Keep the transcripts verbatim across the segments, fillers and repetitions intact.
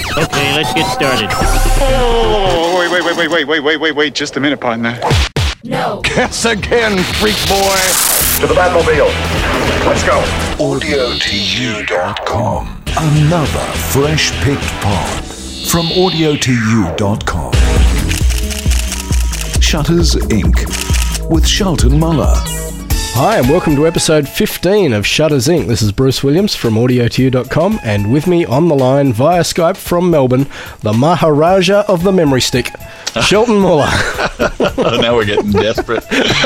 Okay, let's get started. Oh, wait, wait, wait, wait, wait, wait, wait, wait, wait, just a minute, partner. No. Guess again, freak boy. To the Batmobile. Let's go. audio to you dot com. Another fresh picked pod from audio to you dot com. Shutters Incorporated with Shelton Muller. Hi and welcome to episode fifteen of Shutters Incorporated. This is Bruce Williams from audio to you dot com, and with me on the line via Skype from Melbourne, the Maharaja of the memory stick, Shelton Muller. Oh, now we're getting desperate.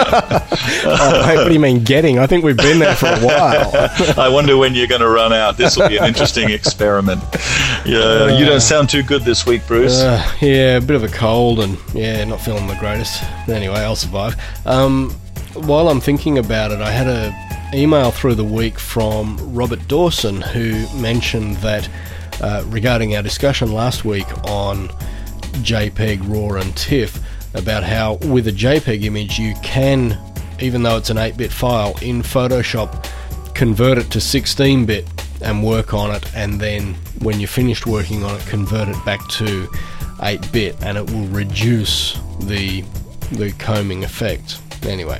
Oh, mate, what do you mean getting? I think we've been there for a while. I wonder when you're going to run out. This will be an interesting experiment. Yeah, uh, you don't sound too good this week, Bruce. Uh, yeah, a bit of a cold and, yeah, not feeling the greatest. Anyway, I'll survive. Um, while I'm thinking about it, I had an email through the week from Robert Dawson who mentioned that uh, regarding our discussion last week on JPEG, RAW and TIFF, about how with a JPEG image you can, even though it's an eight bit file, in Photoshop convert it to sixteen bit and work on it, and then when you're finished working on it, convert it back to eight bit, and it will reduce the the combing effect. Anyway,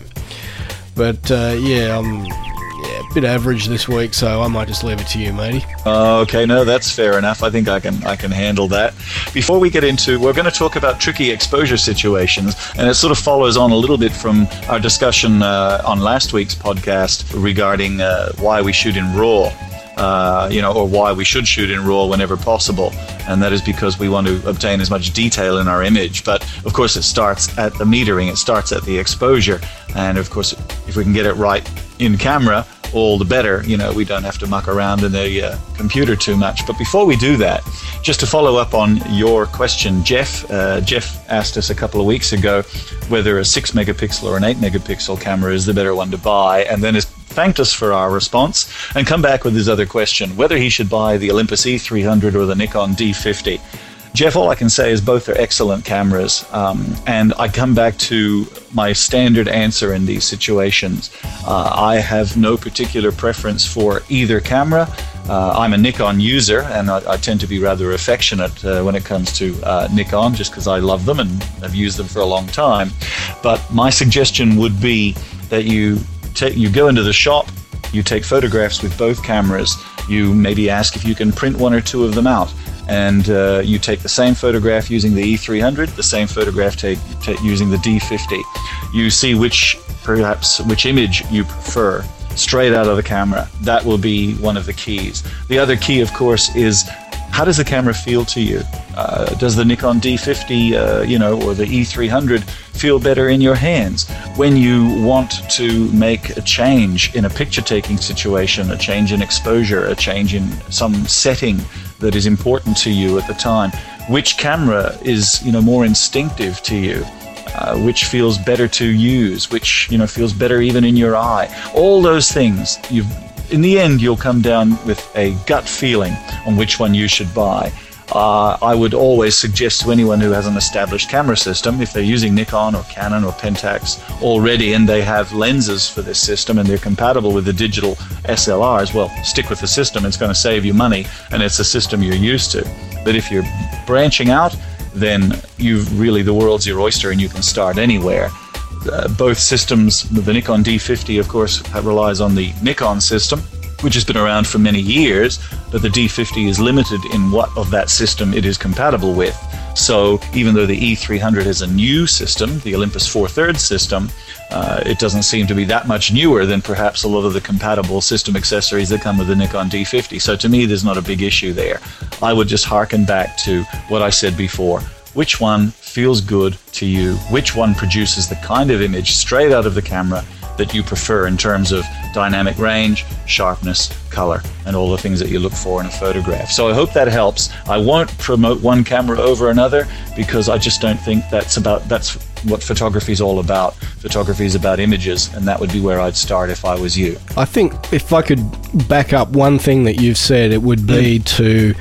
but uh, yeah, I'm yeah, a bit average this week, so I might just leave it to you, matey. Uh, okay, no, that's fair enough. I think I can I can handle that. Before we get into, we're going to talk about tricky exposure situations, and it sort of follows on a little bit from our discussion uh, on last week's podcast regarding uh, why we shoot in RAW. Uh, you know, or why we should shoot in RAW whenever possible, and that is because we want to obtain as much detail in our image. But of course, it starts at the metering, it starts at the exposure, and of course, if we can get it right in camera, all the better. You know, we don't have to muck around in the uh, computer too much. But before we do that, just to follow up on your question, Jeff, uh, Jeff asked us a couple of weeks ago whether a six megapixel or an eight megapixel camera is the better one to buy, and then is thanked us for our response and come back with his other question, whether he should buy the Olympus E three hundred or the Nikon D fifty. Jeff, all I can say is both are excellent cameras, um, and I come back to my standard answer in these situations. Uh, I have no particular preference for either camera. Uh, I'm a Nikon user, and I, I tend to be rather affectionate uh, when it comes to uh, Nikon, just because I love them and have used them for a long time. But my suggestion would be that you Take, you go into the shop, you take photographs with both cameras, you maybe ask if you can print one or two of them out, and uh, you take the same photograph using the E three hundred, the same photograph take, take using the D fifty. You see which, perhaps, which image you prefer straight out of the camera. That will be one of the keys. The other key, of course, is how does the camera feel to you? Uh, does the Nikon D fifty, uh, you know, or the E three hundred feel better in your hands? When you want to make a change in a picture-taking situation, a change in exposure, a change in some setting that is important to you at the time, which camera is, you know, more instinctive to you? Uh, which feels better to use? Which, you know, feels better even in your eye? All those things, you've in the end, you'll come down with a gut feeling on which one you should buy. Uh, I would always suggest to anyone who has an established camera system, if they're using Nikon or Canon or Pentax already and they have lenses for this system and they're compatible with the digital S L Rs, well, stick with the system. It's going to save you money, and it's a system you're used to. But if you're branching out, then you've really, the world's your oyster and you can start anywhere. Uh, both systems, the Nikon D fifty, of course, relies on the Nikon system, which has been around for many years, but the D fifty is limited in what of that system it is compatible with. So even though the E three hundred is a new system, the Olympus four thirds system, uh, it doesn't seem to be that much newer than perhaps a lot of the compatible system accessories that come with the Nikon D fifty. So to me, there's not a big issue there. I would just hearken back to what I said before. Which one feels good to you? Which one produces the kind of image straight out of the camera that you prefer in terms of dynamic range, sharpness, color, and all the things that you look for in a photograph? So I hope that helps. I won't promote one camera over another because I just don't think that's about that's what photography is all about. Photography is about images, and that would be where I'd start if I was you. I think if I could back up one thing that you've said, it would be mm. to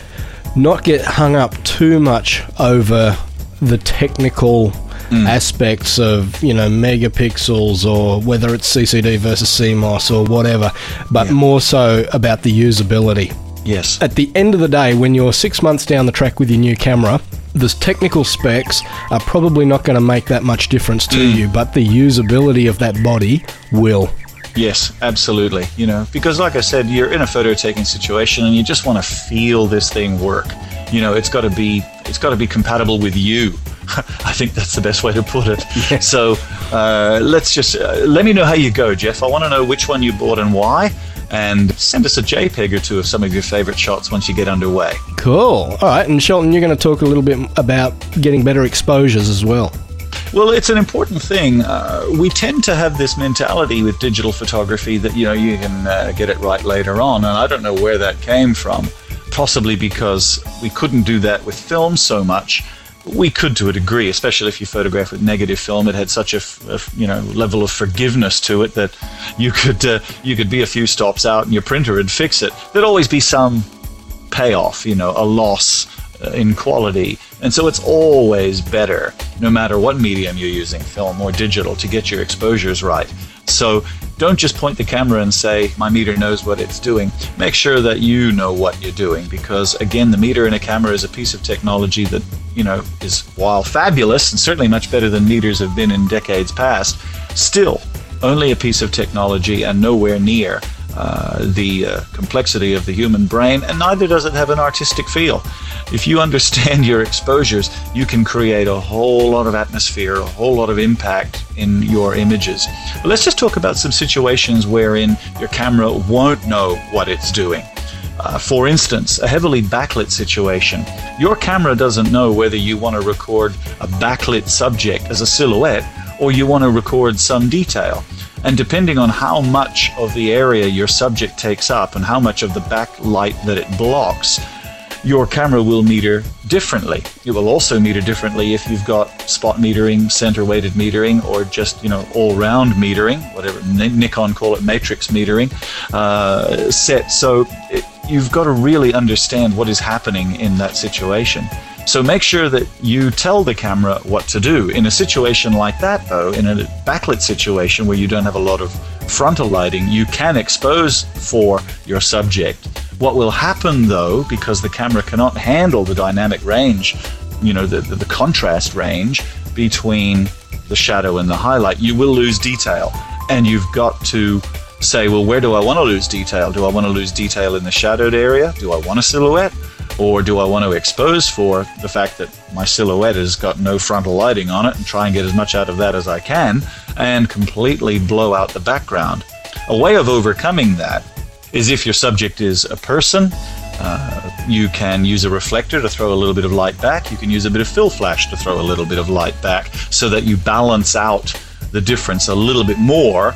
not get hung up too much over the technical mm. aspects of, you know, megapixels or whether it's C C D versus C M O S or whatever, but yeah. more so about the usability. Yes. At the end of the day, when you're six months down the track with your new camera, the technical specs are probably not going to make that much difference to Mm. you, but the usability of that body will. Yes, absolutely. You know, because like I said, you're in a photo taking situation and you just want to feel this thing work. You know, it's got to be it's got to be compatible with you. I think that's the best way to put it. Yeah. So uh, let's just uh, let me know how you go, Jeff. I want to know which one you bought and why, and send us a JPEG or two of some of your favorite shots once you get underway. Cool. All right, and Shelton, you're going to talk a little bit about getting better exposures as well. Well, it's an important thing. Uh, we tend to have this mentality with digital photography that, you know, you can uh, get it right later on, and I don't know where that came from. Possibly because we couldn't do that with film so much. We could to a degree, especially if you photograph with negative film. It had such a, a you know level of forgiveness to it that you could uh, you could be a few stops out and your printer would fix it. There'd always be some payoff, you know, a loss uh, in quality, and so it's always better, no matter what medium you're using, film or digital, to get your exposures right. So don't just point the camera and say, my meter knows what it's doing. Make sure that you know what you're doing, because again, the meter in a camera is a piece of technology that, you know, is, while fabulous and certainly much better than meters have been in decades past, still only a piece of technology and nowhere near uh, the uh, complexity of the human brain, and neither does it have an artistic feel. If you understand your exposures, you can create a whole lot of atmosphere, a whole lot of impact in your images. But let's just talk about some situations wherein your camera won't know what it's doing. Uh, for instance, a heavily backlit situation. Your camera doesn't know whether you want to record a backlit subject as a silhouette or you want to record some detail. And depending on how much of the area your subject takes up and how much of the backlight that it blocks, your camera will meter differently. It will also meter differently if you've got spot metering, center weighted metering, or just, you know, all-round metering, whatever Nikon call it, matrix metering uh, set. So it, you've got to really understand what is happening in that situation. So make sure that you tell the camera what to do. In a situation like that, though, in a backlit situation where you don't have a lot of frontal lighting, you can expose for your subject. What will happen, though, because the camera cannot handle the dynamic range, you know, the, the, the contrast range between the shadow and the highlight, you will lose detail. And you've got to say, well, where do I want to lose detail? Do I want to lose detail in the shadowed area? Do I want a silhouette? Or do I want to expose for the fact that my silhouette has got no frontal lighting on it and try and get as much out of that as I can and completely blow out the background? A way of overcoming that is if your subject is a person, uh, you can use a reflector to throw a little bit of light back. You can use a bit of fill flash to throw a little bit of light back so that you balance out the difference a little bit more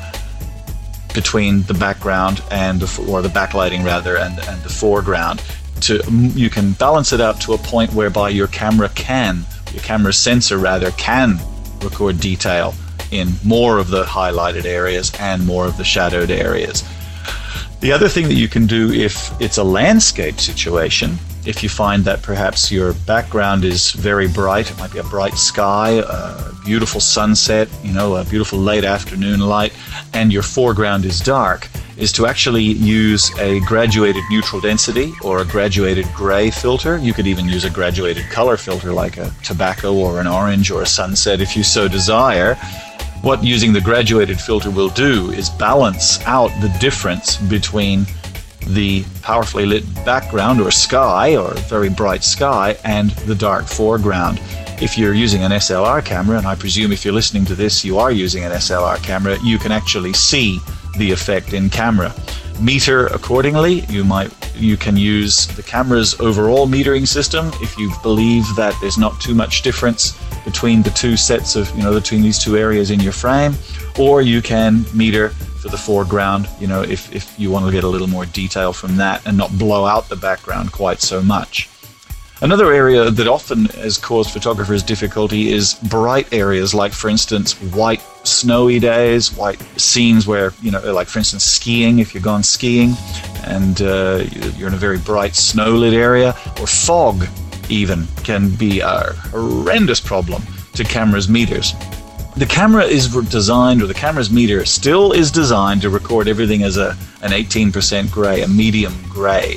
between the background and the, or the backlighting rather, and, and the foreground. To, you can balance it out to a point whereby your camera can, your camera sensor rather, can record detail in more of the highlighted areas and more of the shadowed areas. The other thing that you can do if it's a landscape situation, if you find that perhaps your background is very bright, it might be a bright sky, a beautiful sunset, you know, a beautiful late afternoon light, and your foreground is dark, is to actually use a graduated neutral density or a graduated gray filter. You could even use a graduated color filter like a tobacco or an orange or a sunset if you so desire. What using the graduated filter will do is balance out the difference between the powerfully lit background or sky or very bright sky and the dark foreground. If you're using an S L R camera, and I presume if you're listening to this you are using an S L R camera, you can actually see the effect in camera. Meter accordingly. You might you can use the camera's overall metering system if you believe that there's not too much difference between the two sets of, you know, between these two areas in your frame, or you can meter for the foreground, you know, if, if you want to get a little more detail from that and not blow out the background quite so much. Another area that often has caused photographers difficulty is bright areas, like for instance white snowy days, white scenes where, you know, like for instance skiing, if you've gone skiing and uh, you're in a very bright snow-lit area, or fog even can be a horrendous problem to cameras' meters. The camera is designed, or the camera's meter still is designed to record everything as a an eighteen percent gray, a medium gray.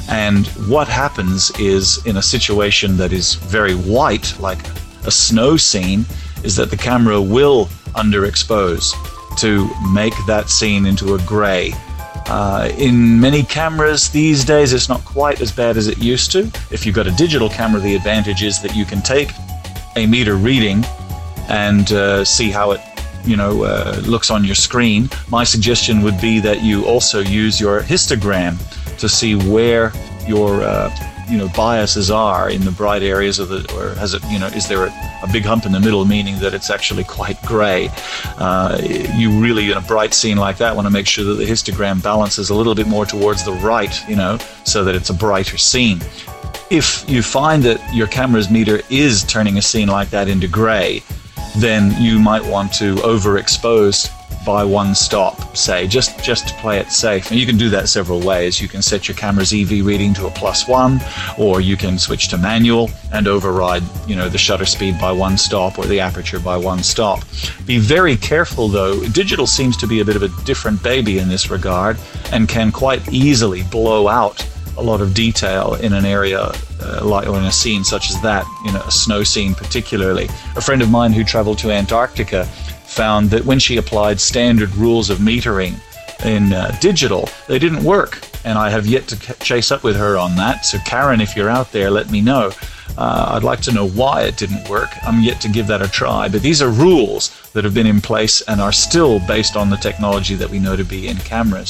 And what happens is, in a situation that is very white, like a snow scene, is that the camera will underexpose to make that scene into a gray. Uh, in many cameras these days, it's not quite as bad as it used to. If you've got a digital camera, the advantage is that you can take a meter reading and uh, see how it you know, uh, looks on your screen. My suggestion would be that you also use your histogram to see where your uh, you know biases are in the bright areas of the, or has it you know is there a, a big hump in the middle, meaning that it's actually quite gray. Uh, you really, in a bright scene like that, want to make sure that the histogram balances a little bit more towards the right, you know, so that it's a brighter scene. If you find that your camera's meter is turning a scene like that into gray, then you might want to overexpose by one stop, say, just, just to play it safe. And you can do that several ways. You can set your camera's E V reading to a plus one, or you can switch to manual and override, you know, the shutter speed by one stop or the aperture by one stop. Be very careful, though. Digital seems to be a bit of a different baby in this regard and can quite easily blow out a lot of detail in an area uh, like, or in a scene such as that, you know, a snow scene particularly. A friend of mine who traveled to Antarctica found that when she applied standard rules of metering in uh, digital, they didn't work. And I have yet to c- chase up with her on that. So Karen, if you're out there, let me know. Uh, I'd like to know why it didn't work. I'm yet to give that a try. But these are rules that have been in place and are still based on the technology that we know to be in cameras.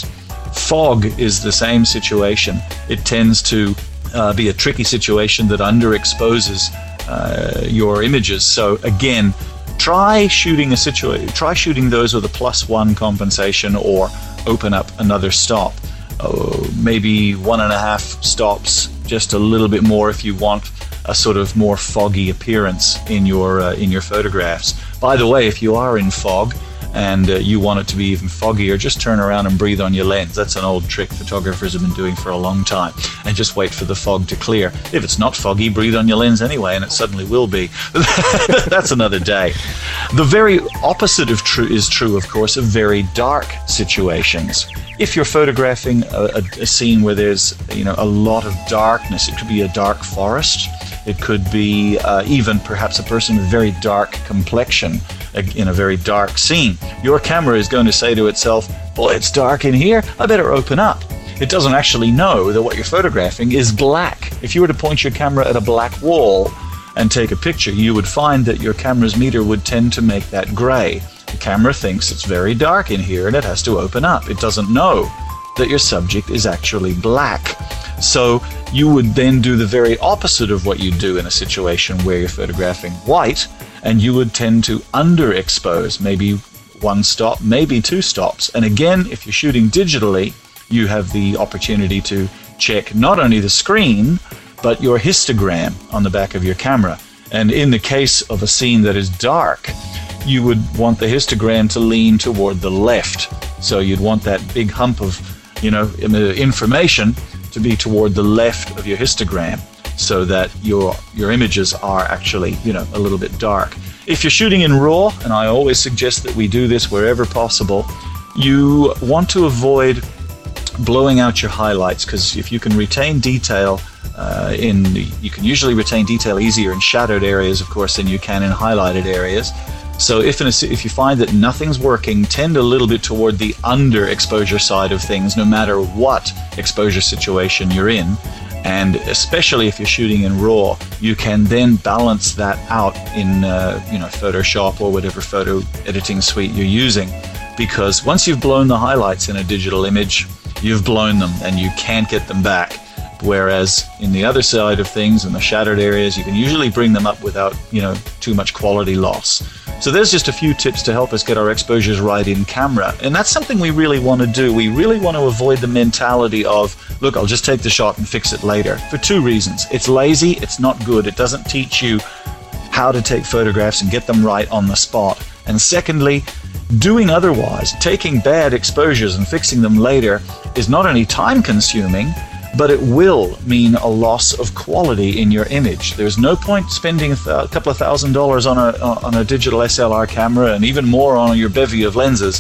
Fog is the same situation. It tends to uh, be a tricky situation that underexposes uh, your images. So again, try shooting a situation. Try shooting those with a plus one compensation, or open up another stop. Oh, maybe one and a half stops, just a little bit more if you want a sort of more foggy appearance in your uh, in your photographs. By the way, if you are in fog and uh, you want it to be even foggier, just turn around and breathe on your lens. That's an old trick photographers have been doing for a long time. And just wait for the fog to clear. If it's not foggy, breathe on your lens anyway, and it suddenly will be. That's another day. The very opposite of true is true, of course, of very dark situations. If you're photographing a, a, a scene where there's, you know, a lot of darkness, it could be a dark forest. It could be uh, even perhaps a person with very dark complexion in a very dark scene. Your camera is going to say to itself, boy, it's dark in here, I better open up. It doesn't actually know that what you're photographing is black. If you were to point your camera at a black wall and take a picture, you would find that your camera's meter would tend to make that gray. The camera thinks it's very dark in here and it has to open up. It doesn't know that your subject is actually black. So you would then do the very opposite of what you do in a situation where you're photographing white, and you would tend to underexpose, maybe one stop, maybe two stops. And again, if you're shooting digitally, you have the opportunity to check not only the screen, but your histogram on the back of your camera. And in the case of a scene that is dark, you would want the histogram to lean toward the left. So you'd want that big hump of, you know, information to be toward the left of your histogram, so that your your images are actually, you know, a little bit dark. If you're shooting in RAW, and I always suggest that we do this wherever possible, you want to avoid blowing out your highlights, because if you can retain detail uh, in, you can usually retain detail easier in shadowed areas, of course, than you can in highlighted areas. So if, in a, if you find that nothing's working, tend a little bit toward the underexposure side of things, no matter what exposure situation you're in. And especially if you're shooting in RAW, you can then balance that out in uh, you know, Photoshop or whatever photo editing suite you're using. Because once you've blown the highlights in a digital image, you've blown them and you can't get them back. Whereas in the other side of things, in the shadowed areas, you can usually bring them up without, you know, too much quality loss. So there's just a few tips to help us get our exposures right in camera. And that's something we really want to do. We really want to avoid the mentality of, look, I'll just take the shot and fix it later. For two reasons. It's lazy, it's not good. It doesn't teach you how to take photographs and get them right on the spot. And secondly, doing otherwise, taking bad exposures and fixing them later, is not only time consuming, but it will mean a loss of quality in your image. There's no point spending a, th- a couple of thousand dollars on a on a digital S L R camera, and even more on your bevy of lenses,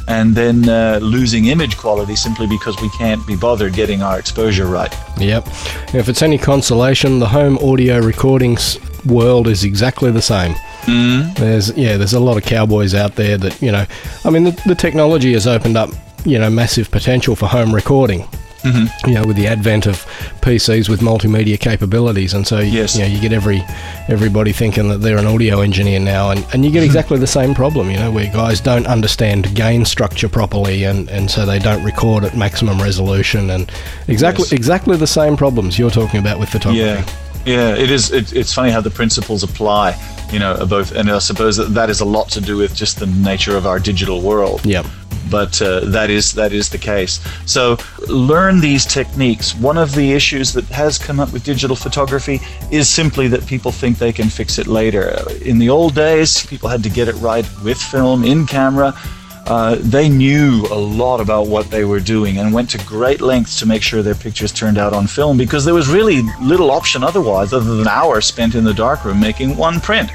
and then uh, losing image quality simply because we can't be bothered getting our exposure right. Yep. If it's any consolation, the home audio recordings world is exactly the same. Mm. There's yeah, there's a lot of cowboys out there that, you know, I mean, the, the technology has opened up, you know, massive potential for home recording. Mm-hmm. You know, with the advent of P Cs with multimedia capabilities, and so yes. you know, you get every everybody thinking that they're an audio engineer now, and, and you get exactly the same problem. You know, where guys don't understand gain structure properly, and, and so they don't record at maximum resolution, and exactly yes. exactly the same problems you're talking about with photography. Yeah. Yeah, it is. It, it's funny how the principles apply, you know, both, and I suppose that that is a lot to do with just the nature of our digital world. Yep. But uh, that is that is the case. So learn these techniques. One of the issues that has come up with digital photography is simply that people think they can fix it later. In the old days, people had to get it right with film, in camera. Uh, they knew a lot about what they were doing and went to great lengths to make sure their pictures turned out on film, because there was really little option otherwise other than hours spent in the darkroom making one print.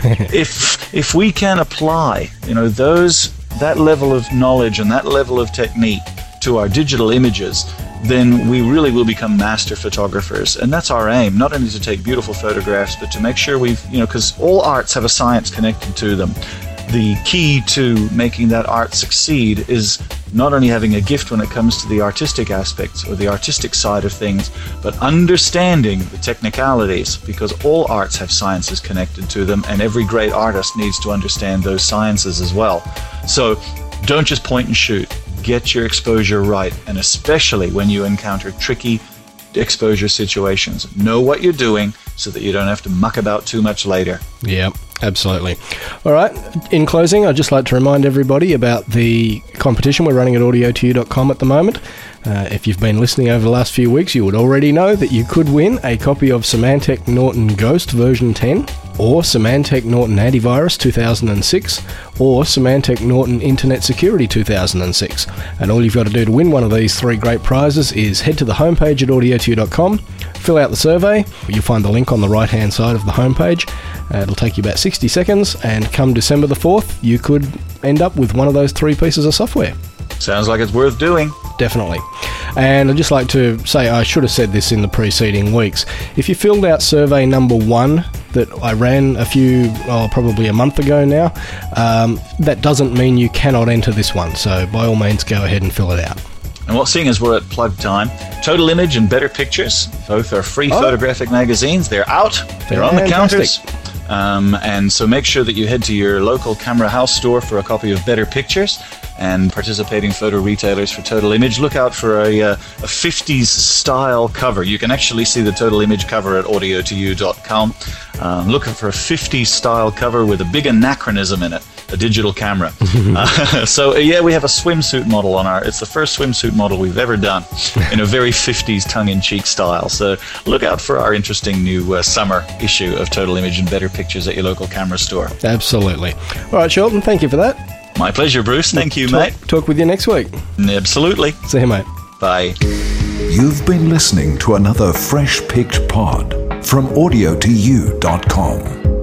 if if we can apply, you know, those that level of knowledge and that level of technique to our digital images, then we really will become master photographers. And that's our aim, not only to take beautiful photographs, but to make sure we've, you know, because all arts have a science connected to them. The key to making that art succeed is not only having a gift when it comes to the artistic aspects or the artistic side of things, but understanding the technicalities, because all arts have sciences connected to them, and every great artist needs to understand those sciences as well. So don't just point and shoot. Get your exposure right, and especially when you encounter tricky exposure situations. Know what you're doing so that you don't have to muck about too much later. Yeah, absolutely. All right, in closing, I'd just like to remind everybody about the competition we're running at audio to you dot com at the moment. Uh, if you've been listening over the last few weeks, you would already know that you could win a copy of Symantec Norton Ghost version ten, or Symantec Norton Antivirus two thousand six, or Symantec Norton Internet Security two thousand six. And all you've got to do to win one of these three great prizes is head to the homepage at audio to you dot com, fill out the survey. You'll find the link on the right-hand side of the homepage. Uh, it'll take you about sixty seconds, and come December the fourth, you could end up with one of those three pieces of software. Sounds like it's worth doing. Definitely. And I'd just like to say, I should have said this in the preceding weeks. If you filled out survey number one that I ran a few, oh, probably a month ago now, um, that doesn't mean you cannot enter this one. So by all means, go ahead and fill it out. And what, seeing as we're at plug time, Total Image and Better Pictures, both are free oh. photographic magazines. They're out. They're on the counters. Um, and so make sure that you head to your local Camera House store for a copy of Better Pictures, and participating photo retailers for Total Image. Look out for a, uh, a fifties style cover. You can actually see the Total Image cover at audio to you dot com. Um, looking for a fifties style cover with a big anachronism in it, a digital camera. uh, so uh, yeah, we have a swimsuit model on our, it's the first swimsuit model we've ever done in a very fifties tongue-in-cheek style. So look out for our interesting new uh, summer issue of Total Image and Better Pictures at your local camera store. Absolutely. All right, Shelton, thank you for that. My pleasure, Bruce. Thank you, talk, mate. Talk with you next week. Absolutely. See you, mate. Bye. You've been listening to another fresh-picked pod from audio to you dot com.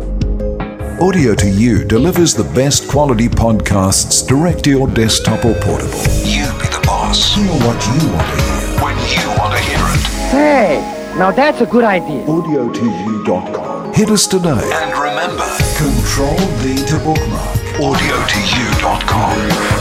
Audio to You delivers the best quality podcasts direct to your desktop or portable. You be the boss. Hear what you want to hear when you want to hear it. Hey, now that's a good idea. audio to you dot com. Hit us today. And remember, Control V to bookmark. audio to you dot com.